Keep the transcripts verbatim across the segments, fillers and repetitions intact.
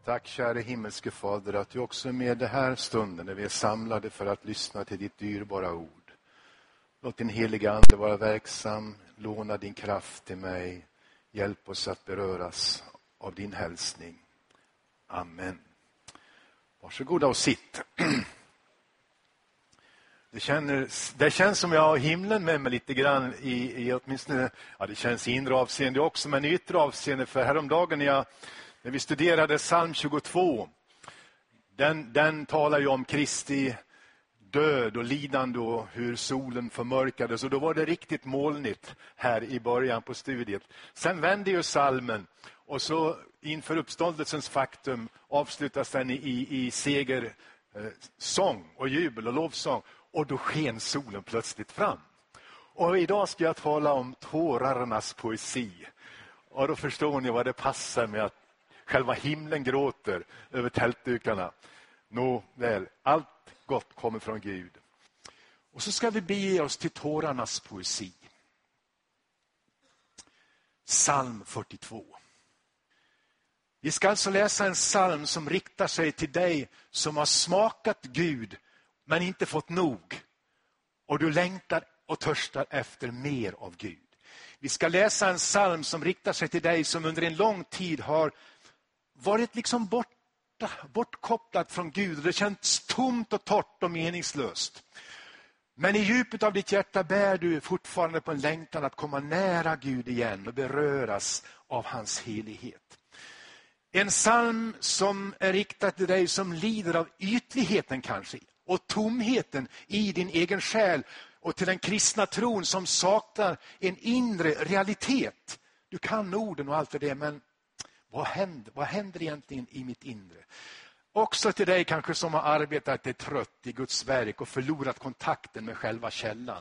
Tack käre himmelske Fader att du också är med det här stunden när vi är samlade för att lyssna till ditt dyrbara ord. Låt din heliga ande vara verksam, låna din kraft till mig. Hjälp oss att beröras av din hälsning. Amen. Varsågoda och sitt. Det, känner, det känns som jag har himlen med mig lite grann i, i åtminstone, ja det känns i inre avseende också, men i yttre avseende. För häromdagen när, jag, när vi studerade psalm tjugotvå, den, den talar ju om Kristi död och lidande och hur solen förmörkades. Och då var det riktigt molnigt här i början på studiet. Sen vände ju psalmen och så inför uppståndelsens faktum avslutas den i, i, i seger, eh, sång och jubel och lovsång. Och då sken solen plötsligt fram. Och idag ska jag tala om tårarnas poesi. Och då förstår ni vad det passar med att själva himlen gråter över tältdukarna. Nå väl, allt gott kommer från Gud. Och så ska vi bege oss till tårarnas poesi. Psalm fyrtiotvå. Vi ska alltså läsa en psalm som riktar sig till dig som har smakat Gud men inte fått nog. Och du längtar och törstar efter mer av Gud. Vi ska läsa en psalm som riktar sig till dig som under en lång tid har varit liksom borta, bortkopplad från Gud. Och det känns tomt och torrt och meningslöst. Men i djupet av ditt hjärta bär du fortfarande på en längtan att komma nära Gud igen och beröras av hans helighet. En psalm som är riktad till dig som lider av ytligheten kanske och tomheten i din egen själ och till den kristna tron som saknar en inre realitet. Du kan orden och allt det, men vad händer, vad händer egentligen i mitt inre? Också till dig kanske som har arbetat dig trött i Guds verk och förlorat kontakten med själva källan.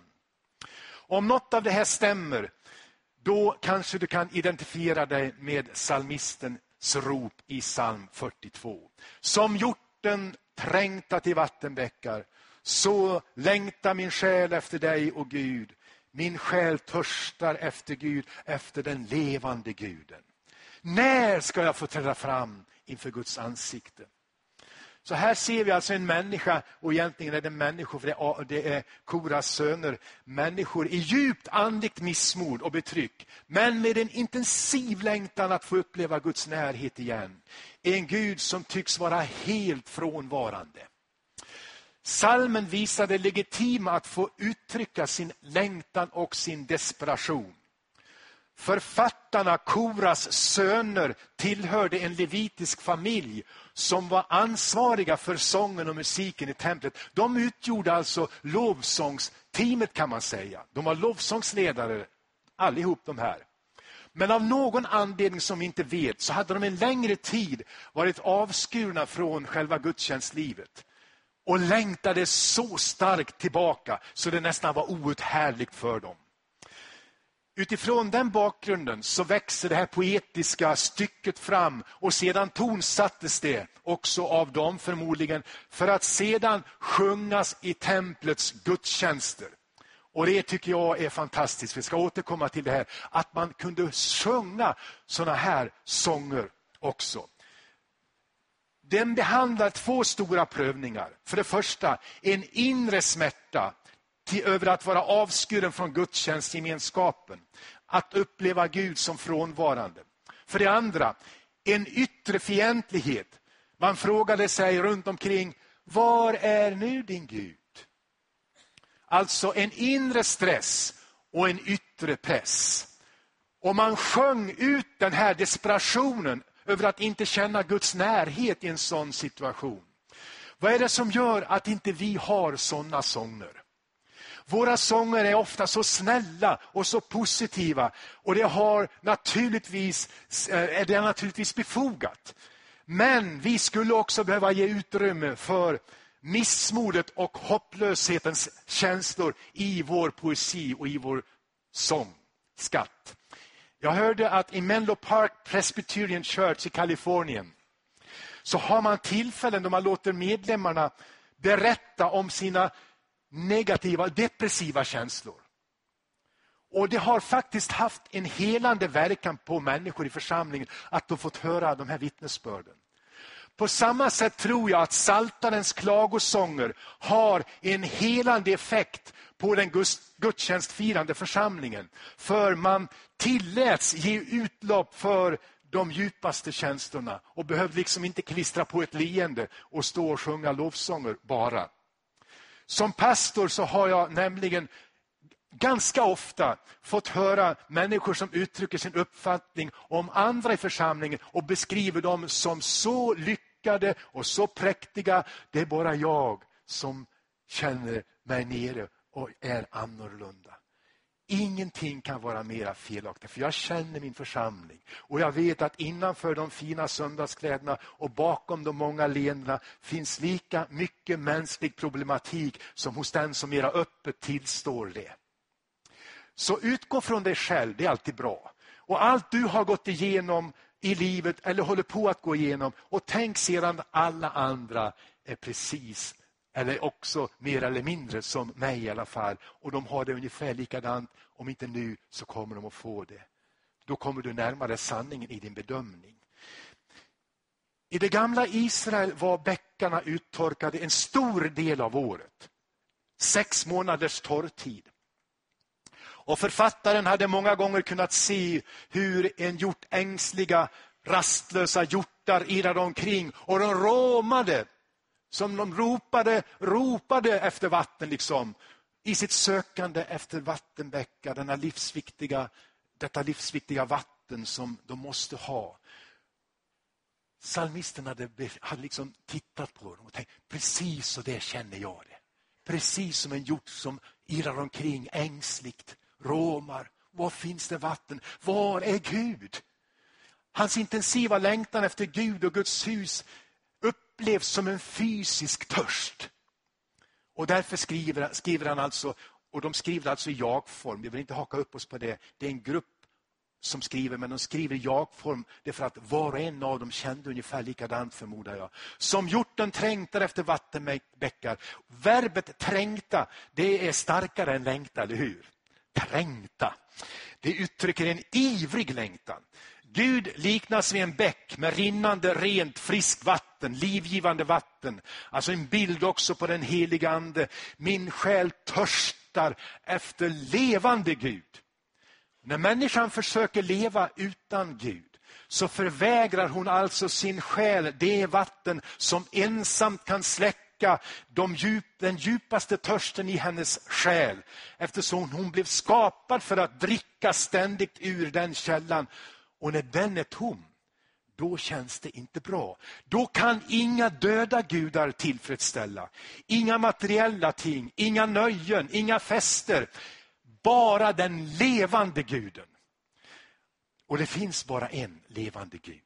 Om något av det här stämmer, då kanske du kan identifiera dig med psalmistens rop i psalm fyrtiotvå. Som hjorten trängta till vattenbäckar, så längtar min själ efter dig och Gud. Min själ törstar efter Gud, efter den levande Guden. När ska jag få träda fram inför Guds ansikte? Så här ser vi alltså en människa, och egentligen är det människor, för det är Koras söner, människor i djupt andligt missmod och betryck, men med en intensiv längtan att få uppleva Guds närhet igen. En Gud som tycks vara helt frånvarande. Psalmen visar det legitima att få uttrycka sin längtan och sin desperation. Författarna, Koras söner, tillhörde en levitisk familj som var ansvariga för sången och musiken i templet. De utgjorde alltså lovsångsteamet kan man säga. De var lovsångsledare, allihop de här. Men av någon anledning som vi inte vet så hade de en längre tid varit avskurna från själva gudstjänstlivet. Och längtade så starkt tillbaka så det nästan var outhärdligt för dem. Utifrån den bakgrunden så växer det här poetiska stycket fram och sedan tonsattes det också av dem förmodligen för att sedan sjungas i templets gudstjänster. Och det tycker jag är fantastiskt. Vi ska återkomma till det här. Att man kunde sjunga såna här sånger också. Den behandlar två stora prövningar. För det första en inre smärta till över att vara avskuren från gudstjänstgemenskapen. Att uppleva Gud som frånvarande. För det andra, en yttre fientlighet. Man frågade sig runt omkring, var är nu din Gud? Alltså en inre stress och en yttre press. Och man sjöng ut den här desperationen över att inte känna Guds närhet i en sån situation. Vad är det som gör att inte vi har såna sånger? Våra sånger är ofta så snälla och så positiva. Och det, har naturligtvis, är det naturligtvis befogat. Men vi skulle också behöva ge utrymme för missmodet och hopplöshetens känslor i vår poesi och i vår sångskatt. Jag hörde att i Menlo Park Presbyterian Church i Kalifornien så har man tillfällen då man låter medlemmarna berätta om sina negativa, depressiva känslor. Och det har faktiskt haft en helande verkan på människor i församlingen att de fått höra de här vittnesbörden. På samma sätt tror jag att Psaltarens klagosånger har en helande effekt på den gudstjänstfirande församlingen. För man tilläts ge utlopp för de djupaste känslorna och behövde liksom inte klistra på ett leende och stå och sjunga lovsånger bara. Som pastor så har jag nämligen ganska ofta fått höra människor som uttrycker sin uppfattning om andra i församlingen och beskriver dem som så lyckade och så präktiga. Det är bara jag som känner mig nere och är annorlunda. Ingenting kan vara mera felaktigt, för jag känner min församling. Och jag vet att innanför de fina söndagskläderna och bakom de många leendena finns lika mycket mänsklig problematik som hos den som mera öppet tillstår det. Så utgå från dig själv, det är alltid bra. Och allt du har gått igenom i livet eller håller på att gå igenom, och tänk sedan alla andra är precis eller också mer eller mindre som mig i alla fall. Och de har det ungefär likadant. Om inte nu så kommer de att få det. Då kommer du närmare sanningen i din bedömning. I det gamla Israel var bäckarna uttorkade en stor del av året. Sex månaders torrtid. Och författaren hade många gånger kunnat se hur en hjort ängsliga, rastlösa hjortar irrade omkring. Och de råmade. Som de ropade, ropade efter vatten liksom. I sitt sökande efter vattenbäckar. Denna livsviktiga, detta livsviktiga vatten som de måste ha. Psalmisten hade, hade liksom tittat på dem och tänkt, precis så det känner jag det. Precis som en hjort som irrar omkring ängsligt, råmar. Var finns det vatten? Var är Gud? Hans intensiva längtan efter Gud och Guds hus upplevs som en fysisk törst. Och därför skriver, skriver han alltså, och de skriver alltså i jag-form. Vi vill inte haka upp oss på det. Det är en grupp som skriver, men de skriver i jag-form. Det är för att var och en av dem kände ungefär likadant, förmodar jag. Som hjorten trängtar efter vattenbäckar. Verbet trängta, det är starkare än längta, eller hur? Trängta. Det uttrycker en ivrig längtan. Gud liknas vid en bäck med rinnande, rent, friskt vatten, livgivande vatten. Alltså en bild också på den heliga ande. Min själ törstar efter levande Gud. När människan försöker leva utan Gud så förvägrar hon alltså sin själ det vatten som ensamt kan släcka de djup, den djupaste törsten i hennes själ. Eftersom hon blev skapad för att dricka ständigt ur den källan. Och när den är tom, då känns det inte bra. Då kan inga döda gudar tillfredsställa. Inga materiella ting, inga nöjen, inga fester. Bara den levande guden. Och det finns bara en levande Gud.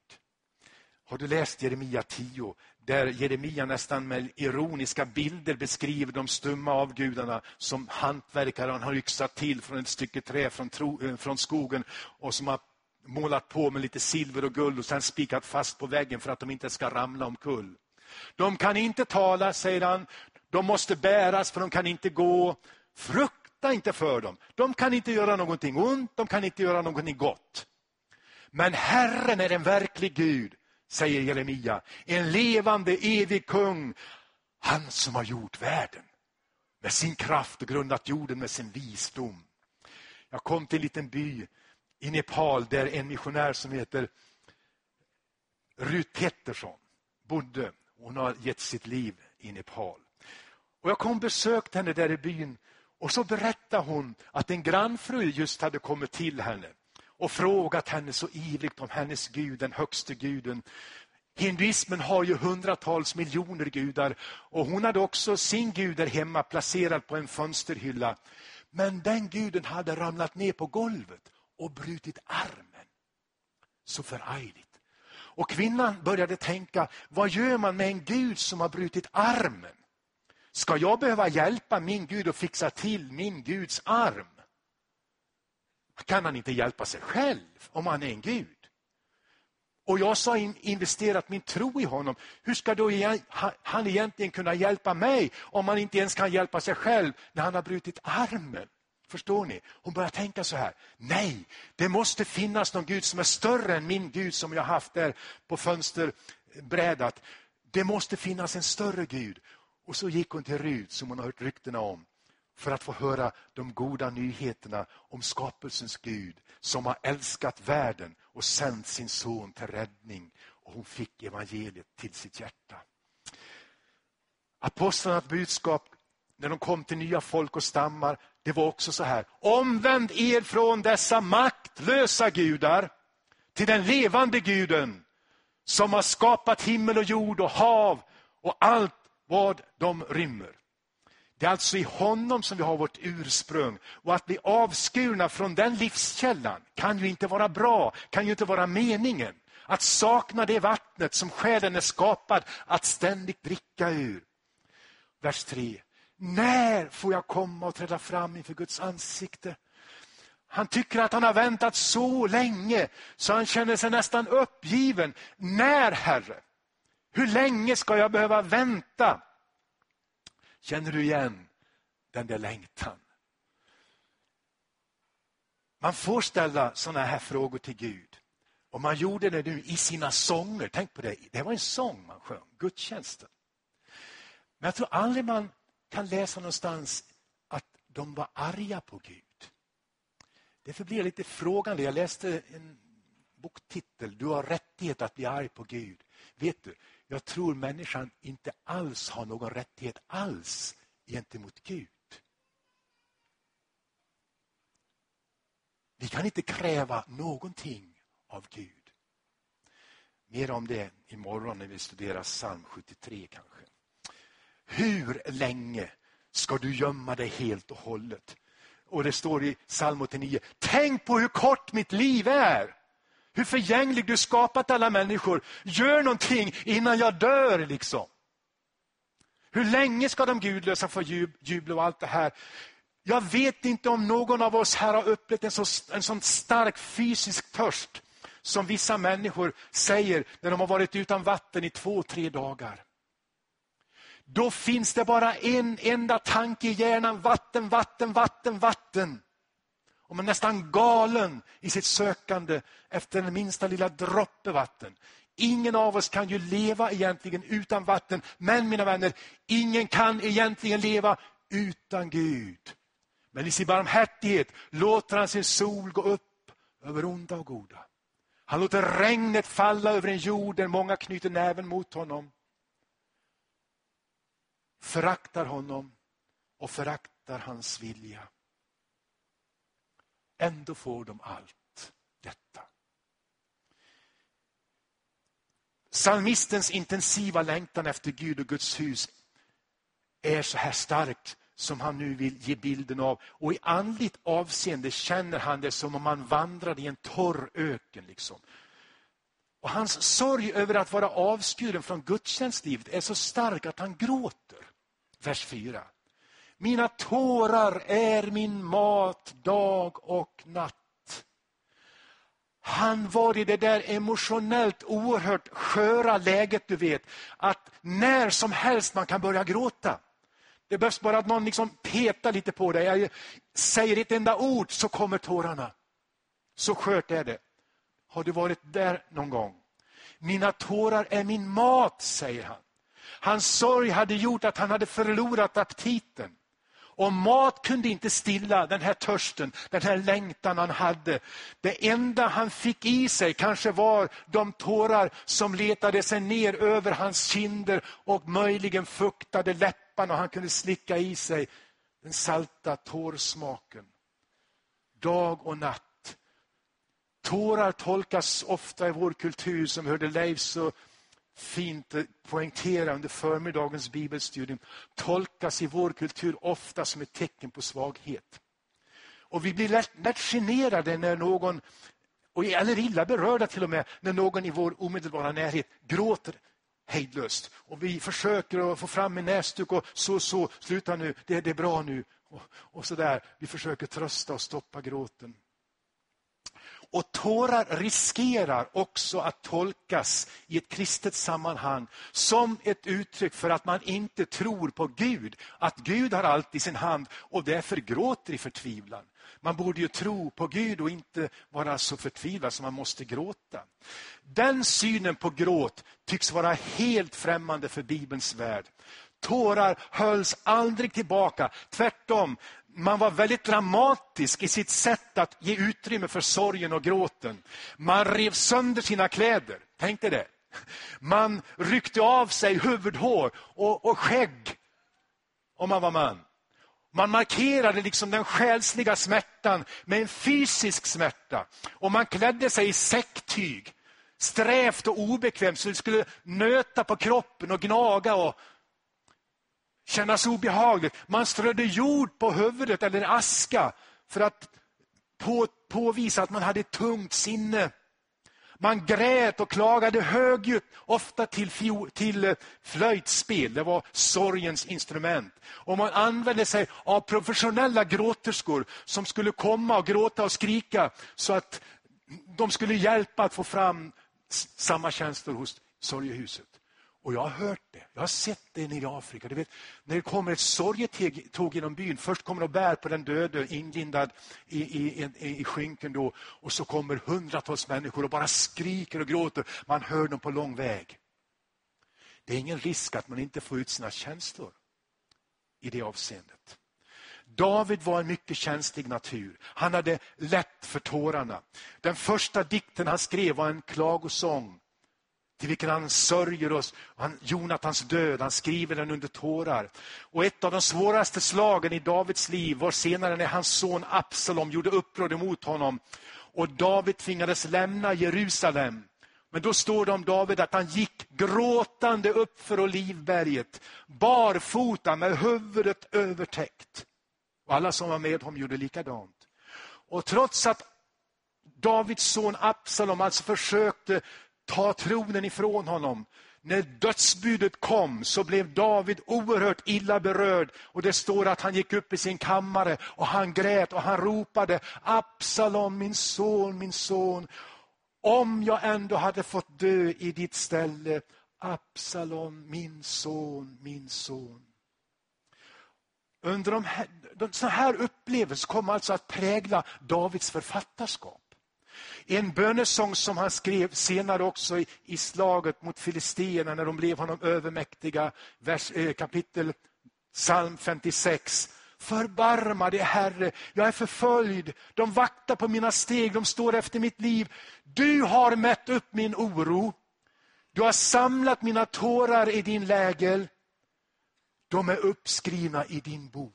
Har du läst Jeremia tio? Där Jeremia nästan med ironiska bilder beskriver de stumma avgudarna som hantverkaren har yxat till från ett stycke trä från, tro, från skogen och som har målat på med lite silver och guld och sen spikat fast på väggen för att de inte ska ramla omkull. De kan inte tala, säger han. De måste bäras för de kan inte gå. Frukta inte för dem. De kan inte göra någonting ont, de kan inte göra någonting gott. Men Herren är en verklig Gud, säger Jeremia. En levande, evig kung. Han som har gjort världen med sin kraft och grundat jorden med sin visdom. Jag kom till en liten by i Nepal där en missionär som heter Ruth Pettersson bodde. Hon har gett sitt liv i Nepal. Och jag kom och besökte henne där i byn. Och så berättade hon att en grannfru just hade kommit till henne. Och frågat henne så ivrigt om hennes Gud, den högste guden. Hinduismen har ju hundratals miljoner gudar. Och hon hade också sin gud där hemma placerad på en fönsterhylla. Men den guden hade ramlat ner på golvet och brutit armen. Så förargligt. Och kvinnan började tänka, vad gör man med en Gud som har brutit armen? Ska jag behöva hjälpa min Gud och fixa till min Guds arm? Kan han inte hjälpa sig själv om han är en Gud? Och jag har investerat min tro i honom. Hur ska då han egentligen kunna hjälpa mig om han inte ens kan hjälpa sig själv när han har brutit armen? Förstår ni? Hon börjar tänka så här. Nej, det måste finnas någon Gud som är större än min Gud som jag haft där på fönster, bräda att det måste finnas en större Gud. Och så gick hon till Rut, som hon har hört ryktena om, för att få höra de goda nyheterna om skapelsens Gud som har älskat världen och sänt sin son till räddning. Och hon fick evangeliet till sitt hjärta. Apostlarnas budskap när de kom till nya folk och stammar, det var också så här: omvänd er från dessa maktlösa gudar till den levande guden som har skapat himmel och jord och hav och allt vad de rymmer. Det är alltså i honom som vi har vårt ursprung. Och att bli avskurna från den livskällan kan ju inte vara bra, kan ju inte vara meningen. Att sakna det vattnet som själen är skapad att ständigt dricka ur. Vers tre. När får jag komma och träda fram inför Guds ansikte? Han tycker att han har väntat så länge så han känner sig nästan uppgiven. När, Herre? Hur länge ska jag behöva vänta? Känner du igen den där längtan? Man får ställa såna här frågor till Gud. Och man gjorde det nu i sina sånger. Tänk på det. Det var en sång man sjöng. Gudstjänsten. Men jag tror aldrig man kan läsa någonstans att de var arga på Gud. Därför blir jag lite frågande. Jag läste en boktitel. Du har rättighet att bli arg på Gud. Vet du, jag tror människan inte alls har någon rättighet alls gentemot Gud. Vi kan inte kräva någonting av Gud. Mer om det imorgon när vi studerar psalm sjuttiotre kanske. Hur länge ska du gömma dig helt och hållet? Och det står i psalm åttionio. Tänk på hur kort mitt liv är. Hur förgänglig du skapat alla människor. Gör någonting innan jag dör liksom. Hur länge ska de gudlösa få jub, jubla och allt det här? Jag vet inte om någon av oss här har upplevt en, så, en sån stark fysisk törst som vissa människor säger när de har varit utan vatten i två, tre dagar. Då finns det bara en enda tanke i hjärnan. Vatten, vatten, vatten, vatten. Och man är nästan galen i sitt sökande efter den minsta lilla droppe vatten. Ingen av oss kan ju leva egentligen utan vatten. Men mina vänner, ingen kan egentligen leva utan Gud. Men i sin barmhärtighet låter han sin sol gå upp över onda och goda. Han låter regnet falla över en jord där många knyter näven mot honom. Föraktar honom och föraktar hans vilja. Ändå får de allt detta. Psalmistens intensiva längtan efter Gud och Guds hus är så här starkt som han nu vill ge bilden av. Och i andligt avseende känner han det som om han vandrade i en torr öken. Liksom. Och hans sorg över att vara avskuren från gudstjänstlivet är så stark att han gråter. Vers fyra. Mina tårar är min mat dag och natt. Han var i det där emotionellt oerhört sköra läget, du vet. Att när som helst man kan börja gråta. Det behövs bara att någon liksom petar lite på dig. Jag säger ett enda ord så kommer tårarna. Så skört är det. Har du varit där någon gång? Mina tårar är min mat, säger han. Hans sorg hade gjort att han hade förlorat aptiten. Och mat kunde inte stilla den här törsten, den här längtan han hade. Det enda han fick i sig kanske var de tårar som letade sig ner över hans kinder och möjligen fuktade läpparna och han kunde slicka i sig den salta tårsmaken. Dag och natt. Tårar tolkas ofta i vår kultur, som hörde Leif så fint poängtera under förmiddagens bibelstudium, tolkas i vår kultur ofta som ett tecken på svaghet. Och vi blir lätt, lätt generade när någon, och eller illa berörda till och med, när någon i vår omedelbara närhet gråter hejdlöst. Och vi försöker att få fram en näsduk och så, så, sluta nu, det, det är bra nu. Och, och så där, vi försöker trösta och stoppa gråten. Och tårar riskerar också att tolkas i ett kristet sammanhang som ett uttryck för att man inte tror på Gud. Att Gud har allt i sin hand och därför gråter i förtvivlan. Man borde ju tro på Gud och inte vara så förtvivlad som man måste gråta. Den synen på gråt tycks vara helt främmande för Bibelns värld. Tårar hölls aldrig tillbaka. Tvärtom, man var väldigt dramatisk i sitt sätt att ge utrymme för sorgen och gråten. Man rev sönder sina kläder. Tänkte det. Man ryckte av sig huvudhår och, och skägg om man var man. Man markerade liksom den själsliga smärtan med en fysisk smärta. Och man klädde sig i säcktyg. Strävt och obekvämt så det skulle nöta på kroppen och gnaga och kännas obehagligt. Man strödde jord på huvudet eller aska för att på, påvisa att man hade ett tungt sinne. Man grät och klagade högljutt, ofta till, fio, till flöjtspel. Det var sorgens instrument. Och man använde sig av professionella gråterskor som skulle komma och gråta och skrika så att de skulle hjälpa att få fram samma känslor hos sorgehuset. Och jag har hört det. Jag har sett det nere i Afrika. Du vet, när det kommer ett sorgetåg genom byn. Först kommer de bär på den döde inlindad i, i, i, i skynken då. Och så kommer hundratals människor och bara skriker och gråter. Man hör dem på lång väg. Det är ingen risk att man inte får ut sina känslor i det avseendet. David var en mycket känslig natur. Han hade lätt för tårarna. Den första dikten han skrev var en klagosång. Till vilken han sörjer oss. Han, Jonatans död, han skriver den under tårar. Och ett av de svåraste slagen i Davids liv var senare när hans son Absalom gjorde uppror emot honom. Och David tvingades lämna Jerusalem. Men då står det om David att han gick gråtande upp för Olivberget. Barfota med huvudet övertäckt. Och alla som var med honom gjorde likadant. Och trots att Davids son Absalom alltså försökte ta tronen ifrån honom. När dödsbudet kom så blev David oerhört illa berörd. Och det står att han gick upp i sin kammare och han grät och han ropade: Absalom, min son, min son. Om jag ändå hade fått dö i ditt ställe. Absalom, min son, min son. Under de här, de, så här upplevelser kommer alltså att prägla Davids författarskap. En bönesång som han skrev senare också i, i slaget mot filisterna när de blev honom övermäktiga. Vers, eh, kapitel psalm femtiosex. Förbarma dig, Herre, jag är förföljd. De vaktar på mina steg, de står efter mitt liv. Du har mätt upp min oro. Du har samlat mina tårar i din lägel. De är uppskrivna i din bok.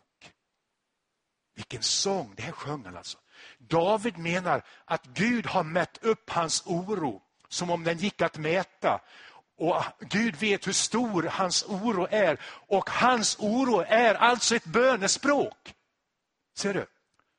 Vilken sång, det här sjöng han alltså. David menar att Gud har mätt upp hans oro som om den gick att mäta. Och Gud vet hur stor hans oro är. Och hans oro är alltså ett bönespråk. Ser du?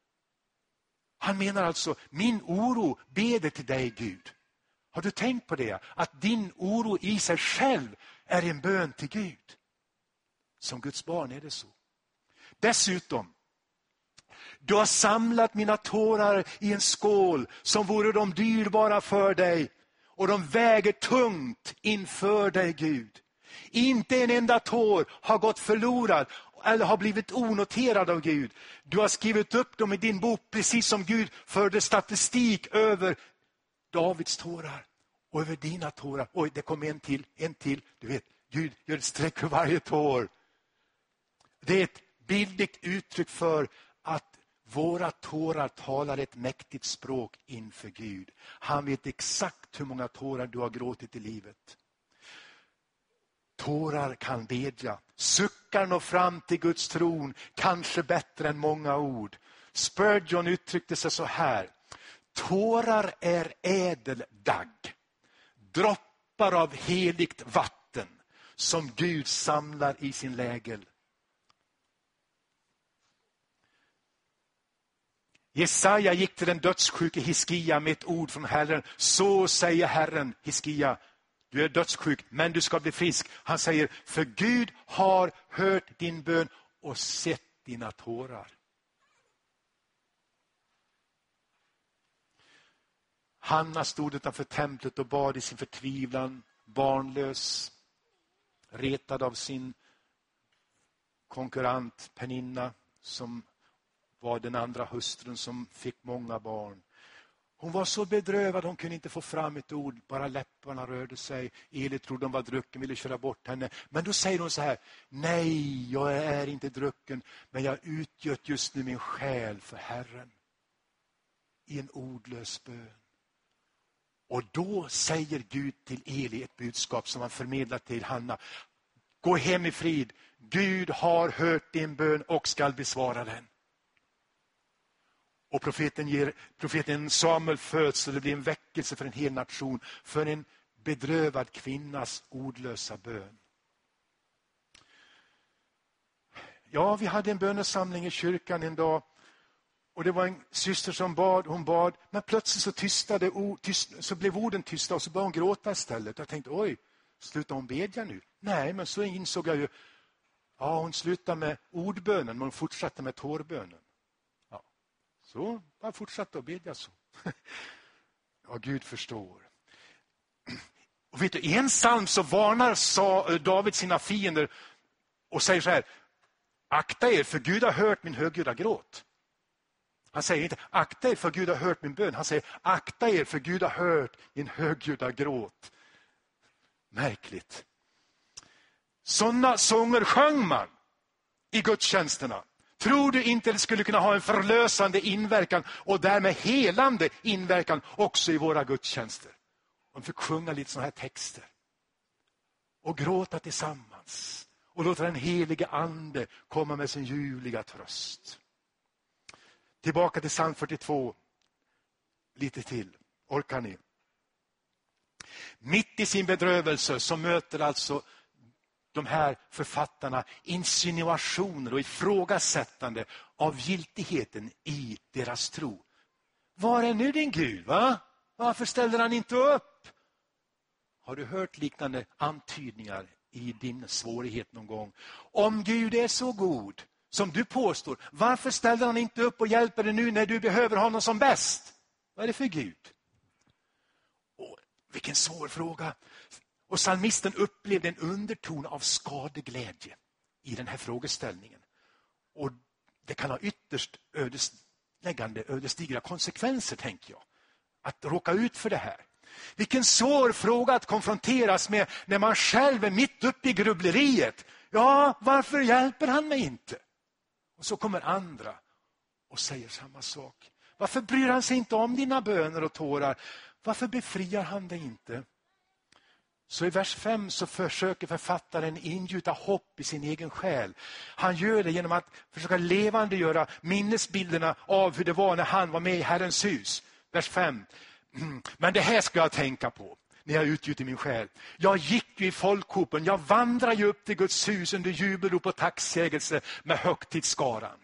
Han menar alltså, min oro beder till dig, Gud. Har du tänkt på det? Att din oro i sig själv är en bön till Gud. Som Guds barn är det så. Dessutom, du har samlat mina tårar i en skål som vore de dyrbara för dig. Och de väger tungt inför dig, Gud. Inte en enda tår har gått förlorad eller har blivit onoterad av Gud. Du har skrivit upp dem i din bok precis som Gud förde statistik över Davids tårar och över dina tårar. Oj, det kom en till, en till. Du vet, Gud gör ett streck för varje tår. Det är ett bildligt uttryck för att våra tårar talar ett mäktigt språk inför Gud. Han vet exakt hur många tårar du har gråtit i livet. Tårar kan bedja. Suckar nå fram till Guds tron, kanske bättre än många ord. Spurgeon uttryckte sig så här. Tårar är ädeldagg. Droppar av heligt vatten som Gud samlar i sin lägel. Jesaja gick till den dödssjuke Hiskia med ett ord från Herren. Så säger Herren, Hiskia, du är dödssjuk men du ska bli frisk. Han säger, för Gud har hört din bön och sett dina tårar. Hanna stod utanför templet och bad i sin förtvivlan, barnlös, retad av sin konkurrent Peninna som var den andra hustrun som fick många barn. Hon var så bedrövad, hon kunde inte få fram ett ord, bara läpparna rörde sig. Eli trodde hon var drucken, ville köra bort henne. Men då säger hon så här: nej, jag är inte drucken, men jag utgöt just nu min själ för Herren. I en ordlös bön. Och då säger Gud till Eli ett budskap som han förmedlar till Hanna. Gå hem i frid, Gud har hört din bön och skall besvara den. Och profeten, ger, profeten Samuel föds och det blir en väckelse för en hel nation. För en bedrövad kvinnas ordlösa bön. Ja, vi hade en bönesamling i kyrkan en dag. Och det var en syster som bad, hon bad. Men plötsligt så tystade, tyst, så blev orden tysta och så började hon gråta istället. Jag tänkte, oj, slutar hon bedja nu? Nej, men så insåg jag ju, ja, hon slutade med ordbönen men hon fortsatte med tårbönen. Så bara fortsatte att bedja så. Ja, Gud förstår. Och vet du, i en psalm så varnar David sina fiender och säger så här: akta er, för Gud har hört min högljudda gråt. Han säger inte akta er, för Gud har hört min bön. Han säger akta er, för Gud har hört min högljudda gråt. Märkligt. Sådana sånger sjöng man i gudstjänsterna. Tror du inte det skulle kunna ha en förlösande inverkan och därmed helande inverkan också i våra gudstjänster? Om vi sjunga lite sådana här texter. Och gråta tillsammans. Och låta den helige ande komma med sin ljuvliga tröst. Tillbaka till psalm fyrtiotvå. Lite till. Orkar ni? Mitt i sin bedrövelse så möter alltså de här författarna insinuationer och ifrågasättande av giltigheten i deras tro. Var är nu din Gud, va? Varför ställer han inte upp? Har du hört liknande antydningar i din svårighet någon gång? Om Gud är så god som du påstår, varför ställer han inte upp och hjälper dig nu när du behöver honom som bäst? Vad är det för Gud? Åh, vilken svår fråga. Och psalmisten upplevde en underton av skadeglädje i den här frågeställningen. Och det kan ha ytterst ödesläggande, ödesdigra konsekvenser, tänker jag. Att råka ut för det här. Vilken svår fråga att konfronteras med när man själv är mitt uppe i grubbleriet. Ja, varför hjälper han mig inte? Och så kommer andra och säger samma sak. Varför bryr han sig inte om dina böner och tårar? Varför befriar han dig inte? Så i vers fem så försöker författaren ingjuta hopp i sin egen själ. Han gör det genom att försöka levandegöra minnesbilderna av hur det var när han var med i Herrens hus. Vers fem. Men det här ska jag tänka på när jag utgjuter min själ. Jag gick ju i folkhopen, jag vandrar ju upp till Guds hus under jubelrop och tacksägelse med högtidsskaran.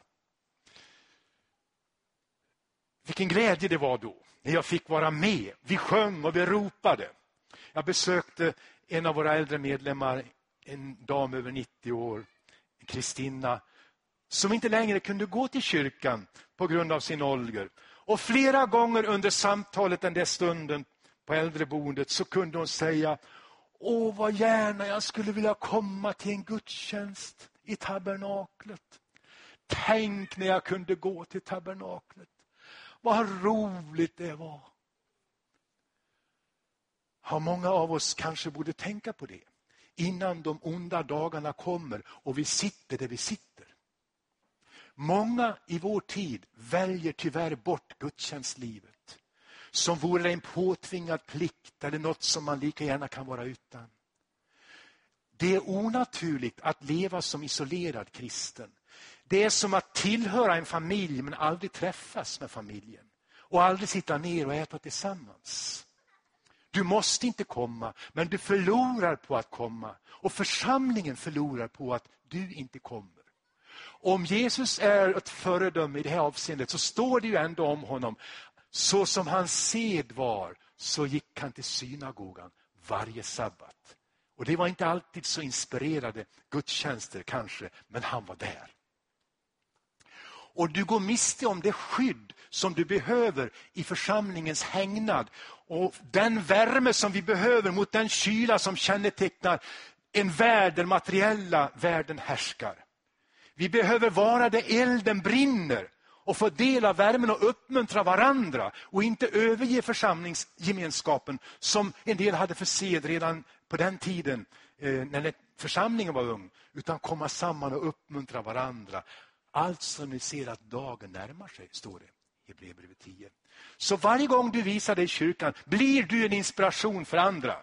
Vilken glädje det var då när jag fick vara med. Vi sjöng och vi ropade. Jag besökte en av våra äldre medlemmar, en dam över nittio år, Kristina, som inte längre kunde gå till kyrkan på grund av sin ålder. Och flera gånger under samtalet den där stunden på äldreboendet så kunde hon säga: åh, vad gärna jag skulle vilja komma till en gudstjänst i tabernaklet. Tänk när jag kunde gå till tabernaklet. Vad roligt det var. Ja, många av oss kanske borde tänka på det innan de onda dagarna kommer och vi sitter där vi sitter. Många i vår tid väljer tyvärr bort gudstjänstlivet som vore en påtvingad plikt eller något som man lika gärna kan vara utan. Det är onaturligt att leva som isolerad kristen. Det är som att tillhöra en familj men aldrig träffas med familjen och aldrig sitta ner och äta tillsammans. Du måste inte komma, men du förlorar på att komma. Och församlingen förlorar på att du inte kommer. Om Jesus är ett föredöme i det här avseendet så står det ju ändå om honom. Så som hans sed var så gick han till synagogan varje sabbat. Och det var inte alltid så inspirerade gudstjänster kanske, men han var där. Och du går miste om det skydd som du behöver i församlingens hägnad. Och den värme som vi behöver mot den kyla som kännetecknar en värld där materiella världen härskar. Vi behöver vara där elden brinner och få del av värmen och uppmuntra varandra. Och inte överge församlingsgemenskapen som en del hade för sed redan på den tiden eh, när församlingen var ung. Utan komma samman och uppmuntra varandra. Allt som ni ser att dagen närmar sig, står det i Hebreerbrevet tio. Så varje gång du visar dig i kyrkan blir du en inspiration för andra.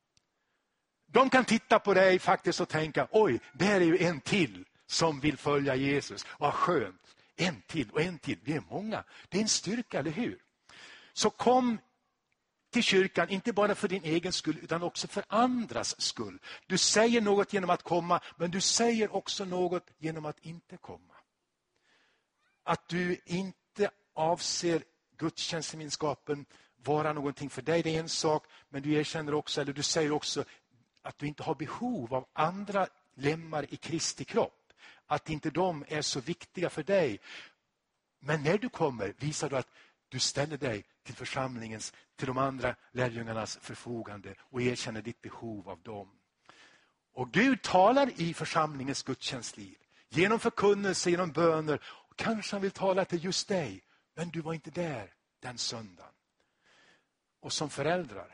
De kan titta på dig faktiskt och tänka, oj, där är ju en till som vill följa Jesus. Vad skönt. En till och en till. Vi är många. Det är en styrka, eller hur? Så kom till kyrkan, inte bara för din egen skull utan också för andras skull. Du säger något genom att komma, men du säger också något genom att inte komma. Att du inte avser gudstjänstgemenskapen vara någonting för dig, det är en sak, men du erkänner också, eller du säger också att du inte har behov av andra lemmar i Kristi kropp. Att inte de är så viktiga för dig. Men när du kommer visar du att du ställer dig till församlingens, till de andra lärjungarnas förfogande och erkänner ditt behov av dem. Och Gud talar i församlingens gudstjänstliv. Genom förkunnelse, genom böner. Och kanske han vill tala till just dig. Men du var inte där den söndagen. Och som föräldrar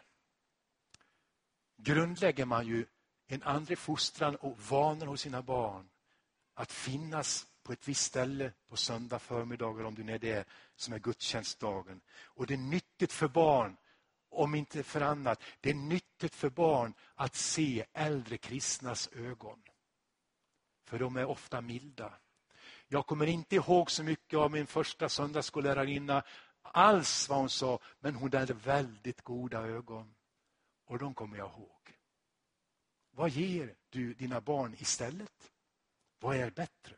grundlägger man ju en andlig fostran och vanor hos sina barn. Att finnas på ett visst ställe på söndag förmiddagar om du är det som är gudstjänstdagen. Och det är nyttigt för barn, om inte för annat. Det är nyttigt för barn att se äldre kristnas ögon. För de är ofta milda. Jag kommer inte ihåg så mycket av min första söndagsskolärarinna. Alls vad hon sa, men hon hade väldigt goda ögon. Och de kommer jag ihåg. Vad ger du dina barn istället? Vad är bättre?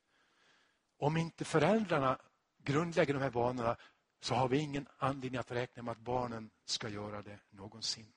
Om inte föräldrarna grundlägger de här vanorna så har vi ingen anledning att räkna med att barnen ska göra det någonsin.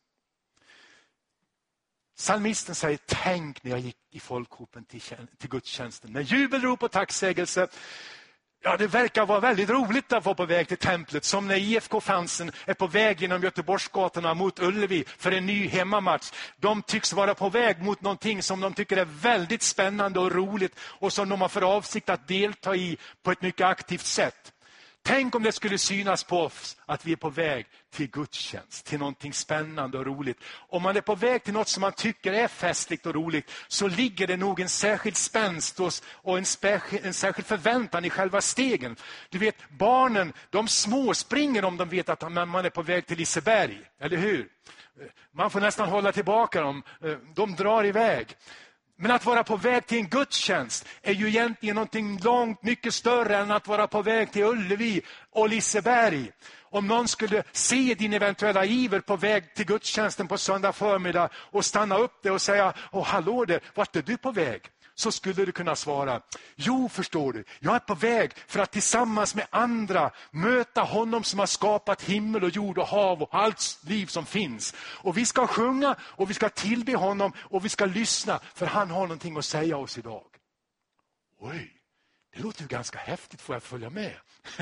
Psalmisten säger, tänk när jag gick i folkhopen till, till gudstjänsten med jubelrop och tacksägelse. Ja, det verkar vara väldigt roligt att vara på väg till templet. Som när I F K-fansen är på väg genom Göteborgsgatorna mot Ullevi för en ny hemmamatch. De tycks vara på väg mot någonting som de tycker är väldigt spännande och roligt. Och som de har för avsikt att delta i på ett mycket aktivt sätt. Tänk om det skulle synas på oss att vi är på väg till gudstjänst, till någonting spännande och roligt. Om man är på väg till något som man tycker är festligt och roligt så ligger det nog en särskild spänst och en, spe- en särskild förväntan i själva stegen. Du vet, barnen, de små springer om de vet att man är på väg till Liseberg, eller hur? Man får nästan hålla tillbaka dem, de drar iväg. Men att vara på väg till en gudstjänst är ju egentligen någonting långt mycket större än att vara på väg till Ullevi och Liseberg. Om någon skulle se din eventuella iver på väg till gudstjänsten på söndag förmiddag och stanna upp det och säga, åh hallå där, vart är du på väg? Så skulle du kunna svara, jo förstår du, jag är på väg för att tillsammans med andra möta honom som har skapat himmel och jord och hav och allt liv som finns. Och vi ska sjunga och vi ska tillbe honom och vi ska lyssna för han har någonting att säga oss idag. Oj, det låter ju ganska häftigt, får jag följa med?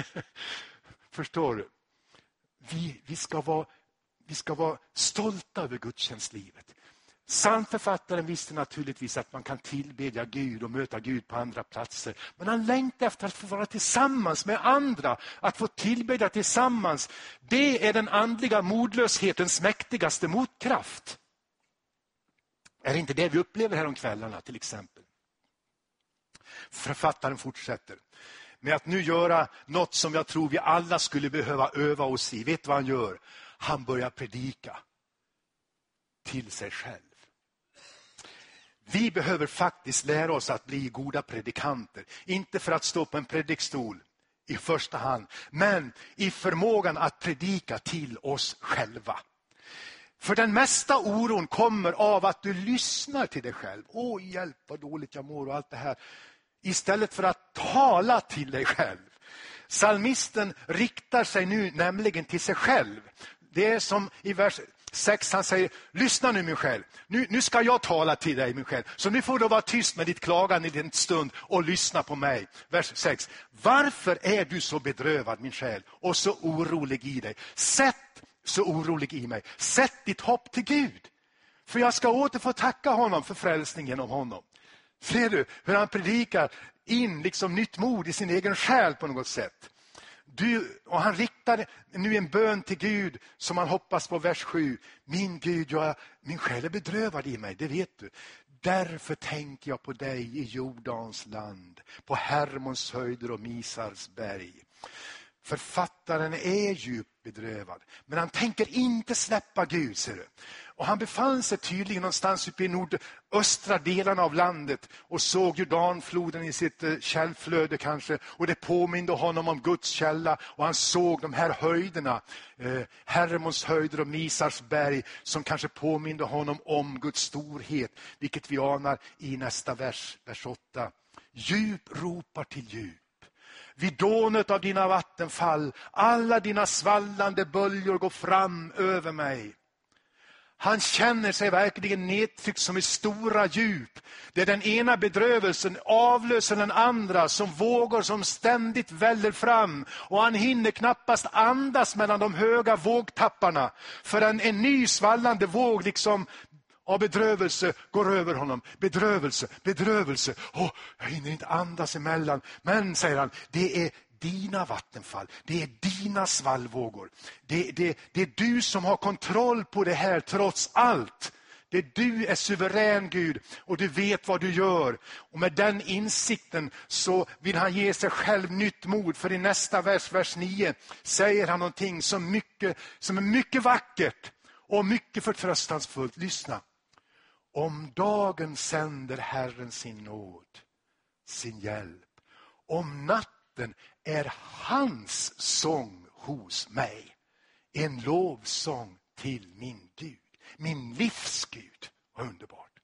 Förstår du? Vi, vi, ska vara, vi ska vara stolta över gudstjänstlivet. Psalmförfattaren visste naturligtvis att man kan tillbedja Gud och möta Gud på andra platser. Men han längtade efter att få vara tillsammans med andra. Att få tillbedja tillsammans. Det är den andliga modlöshetens mäktigaste motkraft. Är det inte det vi upplever här om kvällarna till exempel? Författaren fortsätter med att nu göra något som jag tror vi alla skulle behöva öva oss i. Vet vad han gör? Han börjar predika till sig själv. Vi behöver faktiskt lära oss att bli goda predikanter. Inte för att stå på en predikstol i första hand. Men i förmågan att predika till oss själva. För den mesta oron kommer av att du lyssnar till dig själv. Åh hjälp vad dåligt jag mår och allt det här. Istället för att tala till dig själv. Psalmisten riktar sig nu nämligen till sig själv. Det är som i vers sex, han säger, lyssna nu min själ. Nu, nu ska jag tala till dig min själ. Så nu får du vara tyst med ditt klagande i en stund och lyssna på mig. Vers sex. Varför är du så bedrövad min själ och så orolig i dig? Sätt så orolig i mig. Sätt ditt hopp till Gud. För jag ska åter få tacka honom för frälsningen genom honom. Ser du hur han predikar in liksom nytt mod i sin egen själ på något sätt. Du, och han riktar nu en bön till Gud som han hoppas på vers sju. Min Gud, jag, min själ är bedrövad i mig, det vet du. Därför tänker jag på dig i Jordans land, på Hermons höjder och Misars berg. Författaren är djupt bedrövad, men han tänker inte släppa Gud, ser du. Och han befann sig tydligen någonstans uppe i nordöstra delarna av landet och såg Jordanfloden i sitt källflöde kanske. Och det påminde honom om Guds källa och han såg de här höjderna, eh, Hermons höjder och Misars berg, som kanske påminde honom om Guds storhet, vilket vi anar i nästa vers, vers åtta. Djup ropar till djup. Vid dånet av dina vattenfall, alla dina svallande böljor går fram över mig. Han känner sig verkligen nedtryckt som i stora djup. Det är den ena bedrövelsen avlöser den andra som vågor som ständigt väller fram. Och han hinner knappast andas mellan de höga vågtapparna. Förrän en ny svallande våg liksom av bedrövelse går över honom. Bedrövelse, bedrövelse. Oh, jag hinner inte andas emellan. Men, säger han, det är dina vattenfall. Det är dina svallvågor. Det, det, det är du som har kontroll på det här trots allt. Det är du är suverän Gud och du vet vad du gör. Och med den insikten så vill han ge sig själv nytt mod. För i nästa vers, vers nio, säger han någonting som, mycket, som är mycket vackert och mycket förtröstansfullt. Lyssna. Om dagen sänder Herren sin nåd, sin hjälp. Om natten är hans sång hos mig. En lovsång till min Gud. Min livsgud. Underbart.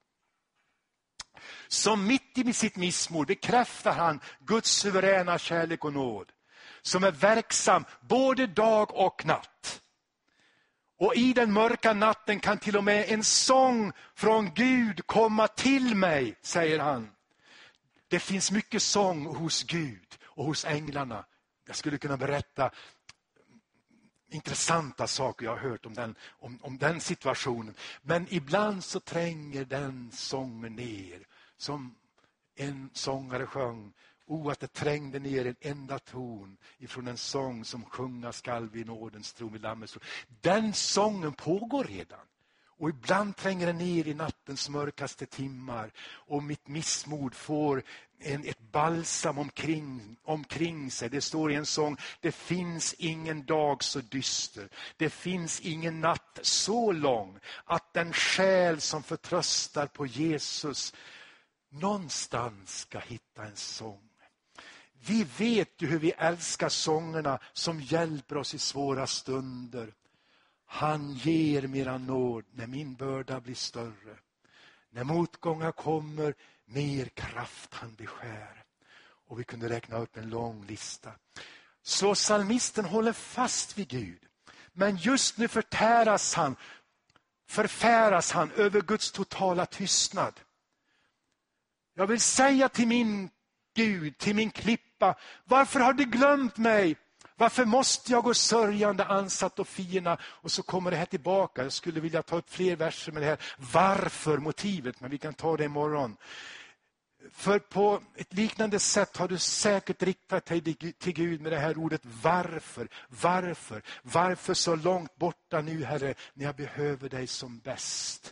Som mitt i sitt missmod bekräftar han Guds suveräna kärlek och nåd. Som är verksam både dag och natt. Och i den mörka natten kan till och med en sång från Gud komma till mig, säger han. Det finns mycket sång hos Gud och hos änglarna. Jag skulle kunna berätta intressanta saker jag har hört om den, om, om den situationen. Men ibland så tränger den sången ner. Som en sångare sjöng. O, att det trängde ner en enda ton ifrån en sång som sjunga skall vid nådens tron vid lammets tron. Den sången pågår redan. Och ibland tränger den ner i nattens mörkaste timmar. Och mitt missmod får en, ett balsam omkring, omkring sig. Det står i en sång, det finns ingen dag så dyster. Det finns ingen natt så lång att den själ som förtröstar på Jesus någonstans ska hitta en sång. Vi vet ju hur vi älskar sångerna som hjälper oss i svåra stunder. Han ger mera nåd när min börda blir större. När motgångar kommer, mer kraft han beskär. Och vi kunde räkna upp en lång lista. Så psalmisten håller fast vid Gud. Men just nu förtäras han, förfäras han över Guds totala tystnad. Jag vill säga till min Gud, till min klippa, varför har du glömt mig? Varför måste jag gå sörjande, ansatt och fina? Och så kommer det här tillbaka. Jag skulle vilja ta upp fler verser med det här varför motivet, men vi kan ta det imorgon. För på ett liknande sätt har du säkert riktat dig till Gud med det här ordet varför. Varför? Varför så långt borta nu, Herre, när jag behöver dig som bäst?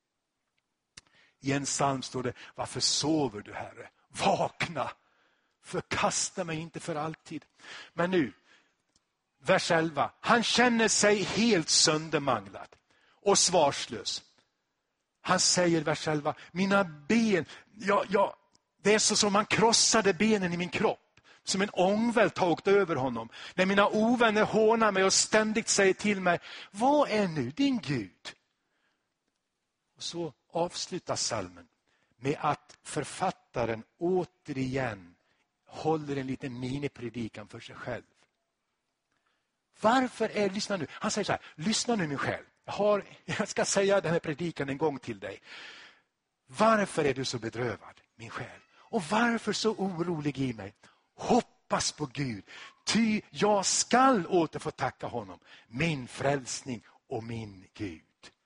I en psalm står det, varför sover du, Herre? Vakna! Förkasta mig inte för alltid. Men nu, vers elva. Han känner sig helt söndermanglad och svarslös. Han säger vers elva, mina ben, ja, ja, det är så som man krossade benen i min kropp. Som en ångvält har åkt över honom. När mina ovänner hånar mig och ständigt säger till mig, vad är nu din Gud? Och så avslutas psalmen med att författaren återigen håller en liten minipredikan för sig själv. Varför är, lyssna nu, han säger så här, lyssna nu min själ. Jag, har, jag ska säga den här predikan en gång till dig. Varför är du så bedrövad, min själ? Och varför så orolig i mig? Hoppas på Gud, ty jag skall åter få tacka honom, min frälsning och min Gud.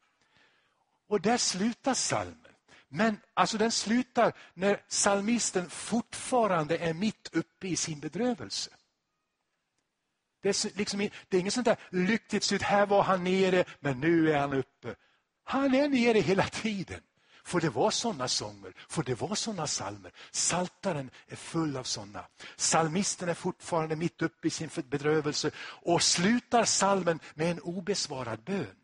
Och där slutar salmen. Men alltså den slutar när psalmisten fortfarande är mitt uppe i sin bedrövelse. Det är, liksom, det är inget sånt där lyckligt slut, här var han nere men nu är han uppe. Han är nere hela tiden. För det var sådana sånger, för det var sådana salmer. Saltaren är full av sådana. Salmisten är fortfarande mitt uppe i sin bedrövelse och slutar salmen med en obesvarad bön.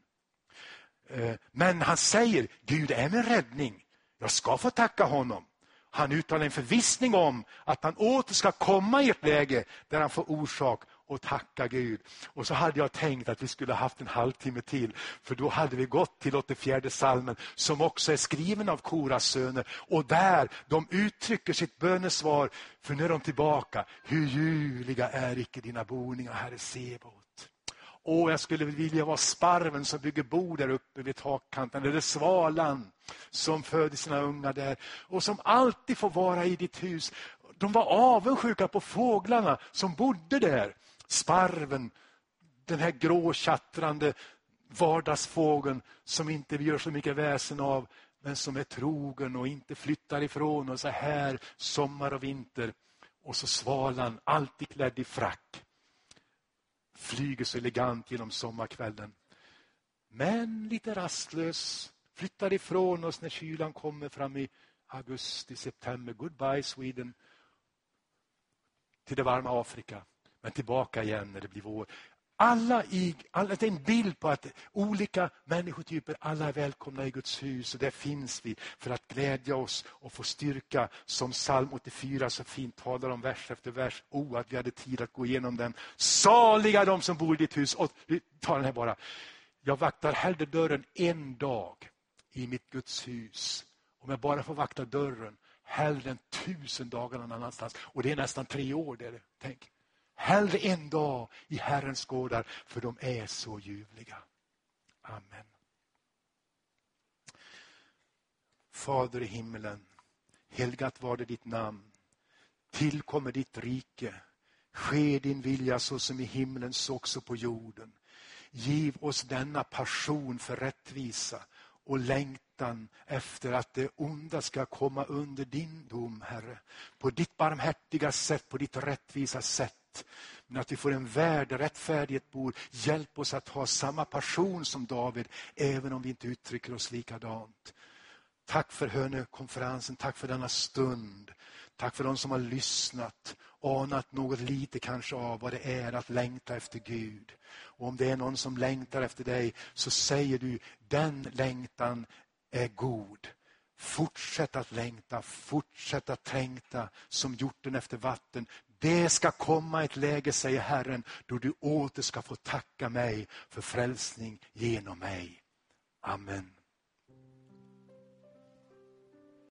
Men han säger, Gud är min räddning. Jag ska få tacka honom. Han uttalar en förvissning om att han åter ska komma i ett läge där han får orsak att tacka Gud. Och så hade jag tänkt att vi skulle ha haft en halvtimme till. För då hade vi gått till åttiofjärde salmen som också är skriven av Koras söner. Och där de uttrycker sitt bönesvar. För nu är de tillbaka. Hur ljuvliga är icke dina boningar, Herre Sebot. Och jag skulle vilja vara sparven som bygger bo där uppe vid takkanten. Eller svalan som föder sina unga där. Och som alltid får vara i ditt hus. De var avundsjuka på fåglarna som bodde där. Sparven, den här gråtjattrande vardagsfågeln som inte vi gör så mycket väsen av. Men som är trogen och inte flyttar ifrån oss så här sommar och vinter. Och så svalan, alltid klädd i frack. Flyger så elegant genom sommarkvällen. Men lite rastlös. Flyttar ifrån oss när kylan kommer fram i augusti, september. Goodbye Sweden. Till det varma Afrika. Men tillbaka igen när det blir vår. Alla i, alla, det är en bild på att olika människotyper, alla är välkomna i Guds hus. Och där finns vi för att glädja oss och få styrka. Som psalm åttiofyra så fint talar om vers efter vers. Oh, att vi hade tid att gå igenom den. Saliga de som bor i ditt hus. Och ta den här bara. Jag vaktar hellre dörren en dag i mitt Guds hus. Om jag bara får vakta dörren. Hellre än tusen dagar någon annanstans. Och det är nästan tre år där. Tänk. Hellre en dag i Herrens gårdar, för de är så ljuvliga. Amen. Fader i himmelen, helgat var det ditt namn. Tillkommer ditt rike. Ske din vilja så som i himlen så också på jorden. Giv oss denna passion för rättvisa och längtan efter att det onda ska komma under din dom, Herre. På ditt barmhärtiga sätt, på ditt rättvisa sätt. Men att vi får en värld där rättfärdighet bor. Hjälp oss att ha samma passion som David, även om vi inte uttrycker oss likadant. Tack för Hönökonferensen, tack för denna stund. Tack för de som har lyssnat, anat något lite kanske av vad det är att längta efter Gud. Och om det är någon som längtar efter dig, så säger du, den längtan är god. Fortsätt att längta, fortsätt att trängta som hjorten efter vatten. Det ska komma ett läge, säger Herren, då du åter ska få tacka mig för frälsning genom mig. Amen.